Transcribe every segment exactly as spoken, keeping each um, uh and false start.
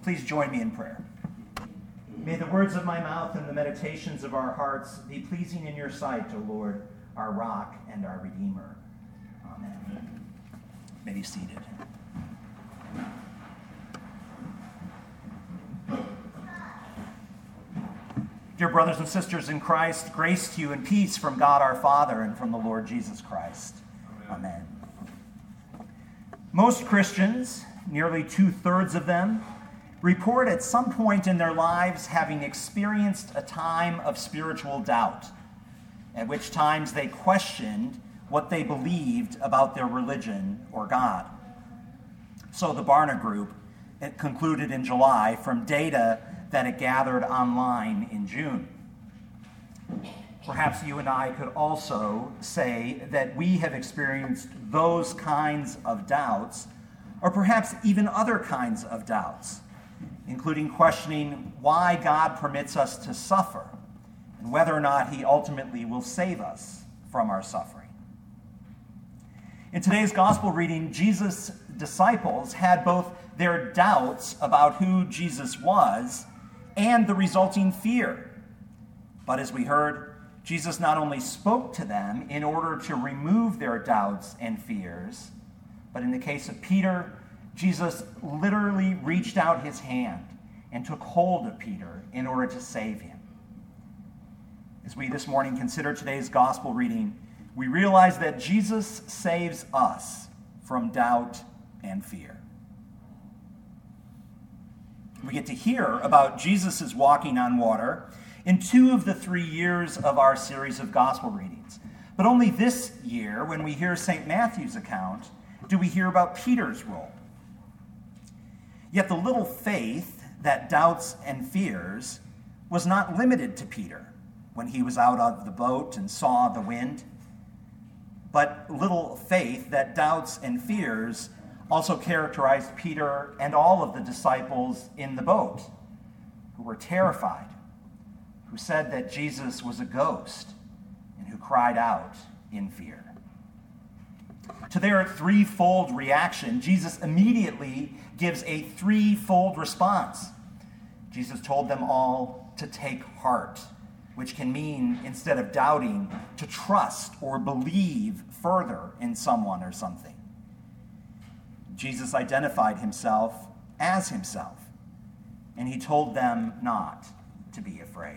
Please join me in prayer. May the words of my mouth and the meditations of our hearts be pleasing in your sight, O Lord, our rock and our Redeemer. Amen. May be seated. Dear brothers and sisters in Christ, grace to you and peace from God our Father and from the Lord Jesus Christ. Amen. Amen. Most Christians, nearly two-thirds of them, report at some point in their lives having experienced a time of spiritual doubt, at which times they questioned what they believed about their religion or God. So the Barna Group it concluded in July from data that it gathered online in June. Perhaps you and I could also say that we have experienced those kinds of doubts, or perhaps even other kinds of doubts, including questioning why God permits us to suffer and whether or not he ultimately will save us from our suffering. In today's gospel reading, Jesus' disciples had both their doubts about who Jesus was and the resulting fear. But as we heard, Jesus not only spoke to them in order to remove their doubts and fears, but in the case of Peter, Jesus literally reached out his hand and took hold of Peter in order to save him. As we this morning consider today's gospel reading, we realize that Jesus saves us from doubt and fear. We get to hear about Jesus' walking on water in two of the three years of our series of gospel readings. But only this year, when we hear Saint Matthew's account, do we hear about Peter's role. Yet the little faith that doubts and fears was not limited to Peter when he was out of the boat and saw the wind, but little faith that doubts and fears also characterized Peter and all of the disciples in the boat, who were terrified, who said that Jesus was a ghost, and who cried out in fear. To their threefold reaction, Jesus immediately gives a threefold response. Jesus told them all to take heart, which can mean, instead of doubting, to trust or believe further in someone or something. Jesus identified himself as himself, and he told them not to be afraid.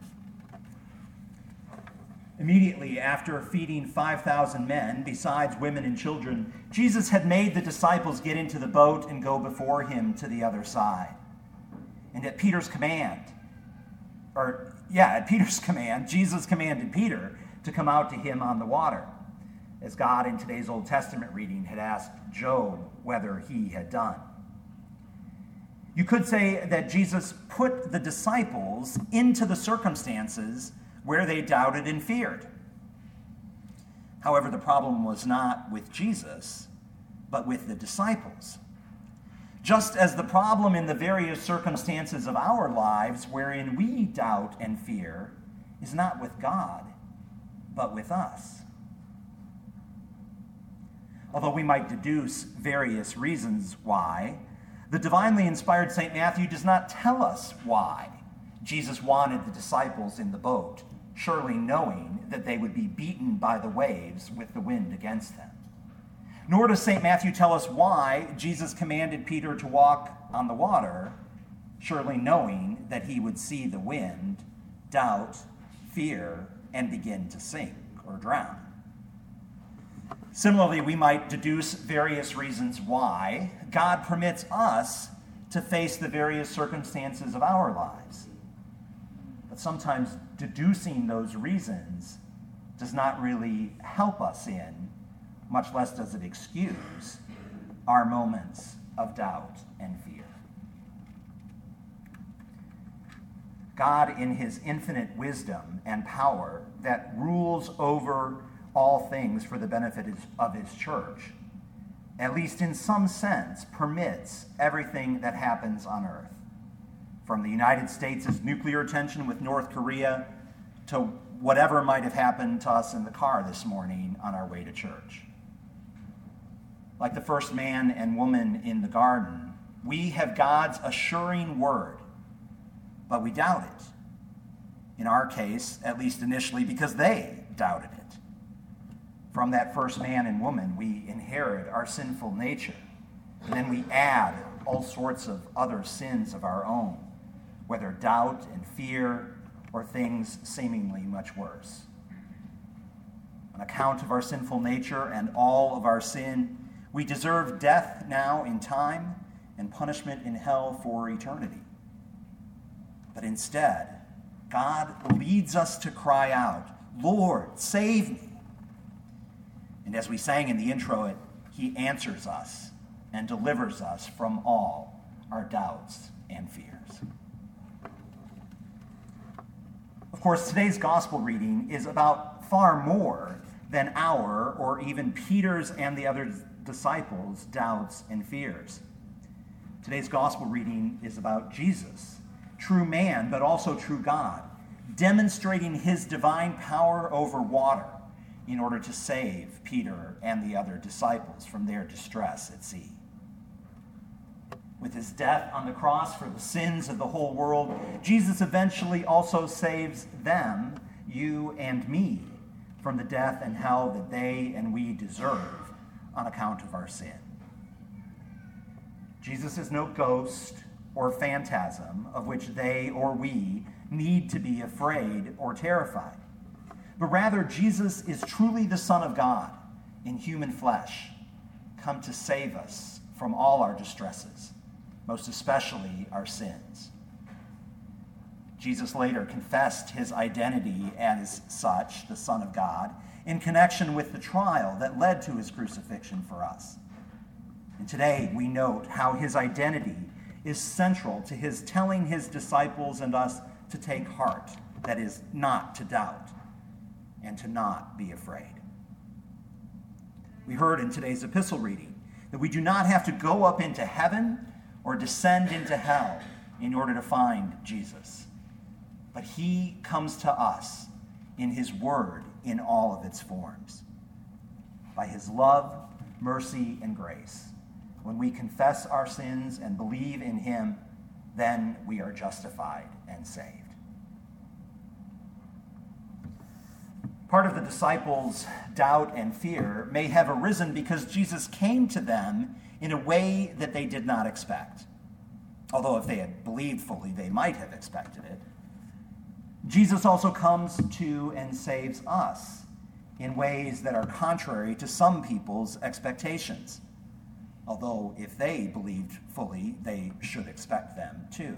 Immediately after feeding five thousand men, besides women and children, Jesus had made the disciples get into the boat and go before him to the other side. And at Peter's command, or yeah, at Peter's command, Jesus commanded Peter to come out to him on the water, as God in today's Old Testament reading had asked Job whether he had done. You could say that Jesus put the disciples into the circumstances where they doubted and feared. However, the problem was not with Jesus, but with the disciples. Just as the problem in the various circumstances of our lives wherein we doubt and fear is not with God, but with us. Although we might deduce various reasons why, the divinely inspired Saint Matthew does not tell us why Jesus wanted the disciples in the boat, surely knowing that they would be beaten by the waves with the wind against them. Nor does Saint Matthew tell us why Jesus commanded Peter to walk on the water, surely knowing that he would see the wind, doubt, fear, and begin to sink or drown. Similarly, we might deduce various reasons why God permits us to face the various circumstances of our lives. But sometimes deducing those reasons does not really help us in, much less does it excuse, our moments of doubt and fear. God, in his infinite wisdom and power that rules over all things for the benefit of his church, at least in some sense, permits everything that happens on earth, from the United States' nuclear tension with North Korea to whatever might have happened to us in the car this morning on our way to church. Like the first man and woman in the garden, We have God's assuring word, but we doubt it. In our case, at least initially, because they doubted it. From that first man and woman, we inherit our sinful nature, and then we add all sorts of other sins of our own, whether doubt and fear or things seemingly much worse. On account of our sinful nature and all of our sin, we deserve death now in time and punishment in hell for eternity. But instead, God leads us to cry out, "Lord, save me." And as we sang in the intro, it, he answers us and delivers us from all our doubts and fears. Of course, today's gospel reading is about far more than our, or even Peter's and the other disciples' doubts and fears. Today's gospel reading is about Jesus, true man, but also true God, demonstrating his divine power over water in order to save Peter and the other disciples from their distress at sea. With his death on the cross for the sins of the whole world, Jesus eventually also saves them, you and me, from the death and hell that they and we deserve on account of our sin. Jesus is no ghost or phantasm of which they or we need to be afraid or terrified. But rather, Jesus is truly the Son of God in human flesh, come to save us from all our distresses, most especially our sins. Jesus later confessed his identity as such, the Son of God, in connection with the trial that led to his crucifixion for us. And today we note how his identity is central to his telling his disciples and us to take heart, that is, not to doubt, and to not be afraid. We heard in today's epistle reading that we do not have to go up into heaven or descend into hell in order to find Jesus. But he comes to us in his word in all of its forms. By his love, mercy, and grace. When we confess our sins and believe in him, then we are justified and saved. Part of the disciples' doubt and fear may have arisen because Jesus came to them in a way that they did not expect. Although if they had believed fully, they might have expected it. Jesus also comes to and saves us in ways that are contrary to some people's expectations. Although if they believed fully, they should expect them too.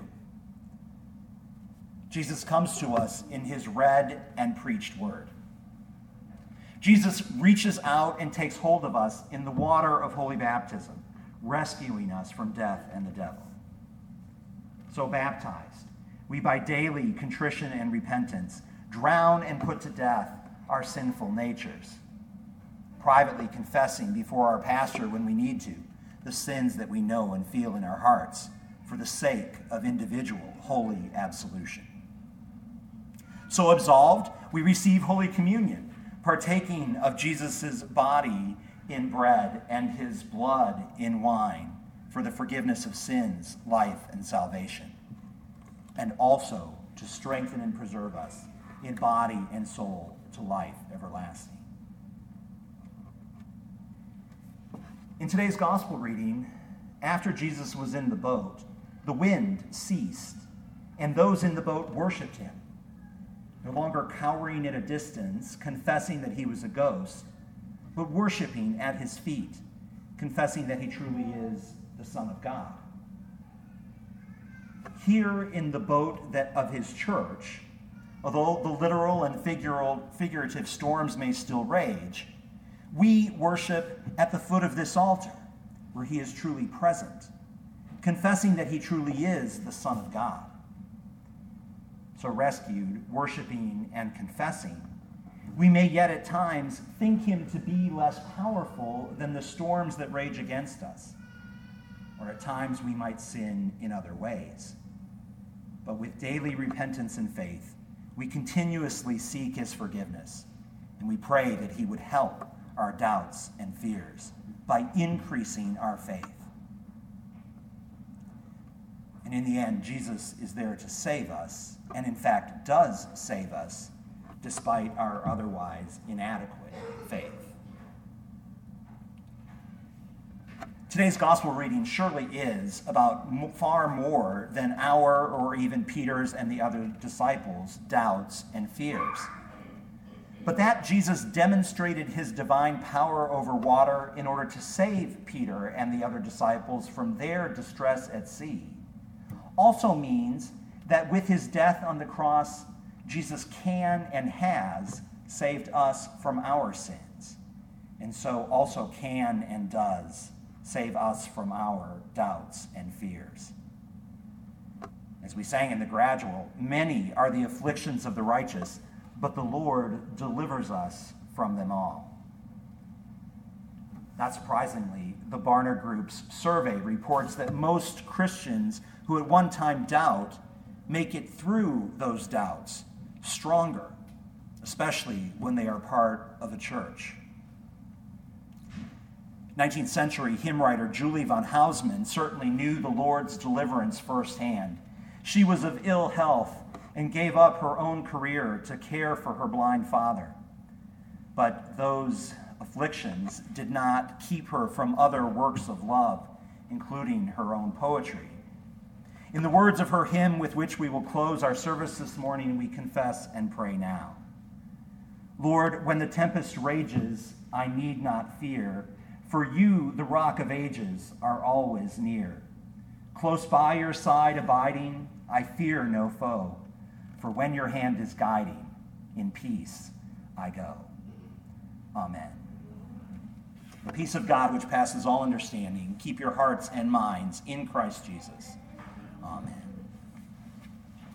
Jesus comes to us in his read and preached word. Jesus reaches out and takes hold of us in the water of holy baptism, rescuing us from death and the devil. So baptized, we by daily contrition and repentance drown and put to death our sinful natures, privately confessing before our pastor when we need to the sins that we know and feel in our hearts for the sake of individual holy absolution. So absolved, we receive Holy Communion, partaking of Jesus' body in bread and his blood in wine for the forgiveness of sins, life, and salvation, and also to strengthen and preserve us in body and soul to life everlasting. In today's gospel reading, after Jesus was in the boat, the wind ceased, and those in the boat worshiped him, no longer cowering at a distance, confessing that he was a ghost, but worshiping at his feet, confessing that he truly is the Son of God. Here in the boat that of his church, although the literal and figurative storms may still rage, we worship at the foot of this altar, where he is truly present, confessing that he truly is the Son of God. So rescued, worshiping, and confessing, we may yet at times think him to be less powerful than the storms that rage against us, or at times we might sin in other ways. But with daily repentance and faith, we continuously seek his forgiveness, and we pray that he would help our doubts and fears by increasing our faith. And in the end, Jesus is there to save us, and in fact does save us, despite our otherwise inadequate faith. Today's gospel reading surely is about far more than our, or even Peter's and the other disciples' doubts and fears. But that Jesus demonstrated his divine power over water in order to save Peter and the other disciples from their distress at sea also means that with his death on the cross, Jesus can and has saved us from our sins, and so also can and does save us from our doubts and fears. As we sang in the gradual, many are the afflictions of the righteous, but the Lord delivers us from them all. Not surprisingly, the Barna Group's survey reports that most Christians who at one time doubt make it through those doubts stronger, especially when they are part of a church. nineteenth century hymn writer Julie von Hausmann certainly knew the Lord's deliverance firsthand. She was of ill health and gave up her own career to care for her blind father. But those afflictions did not keep her from other works of love, including her own poetry. In the words of her hymn with which we will close our service this morning, we confess and pray now. Lord, when the tempest rages, I need not fear, for you, the rock of ages, are always near. Close by your side abiding, I fear no foe, for when your hand is guiding, in peace I go. Amen. The peace of God, which passes all understanding, keep your hearts and minds in Christ Jesus. Amen.